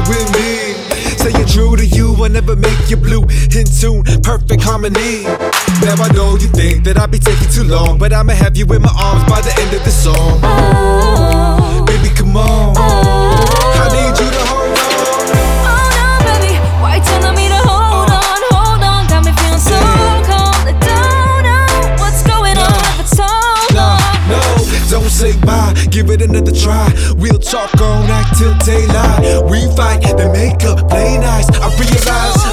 it with me. Staying true to you, I never make you blue. In tune, perfect harmony. Now I know you think that I'd be taking too long, but I'ma have you in my arms by the end of the song. Oh, baby, come on. I need you to hold on. hold on, baby. Why telling me to hold on, hold on? Got me feeling so cold. I don't know what's going on if it's so long. No, don't say bye, give it another try. We'll talk all night till daylight. We fight, then make up, play nice. I realize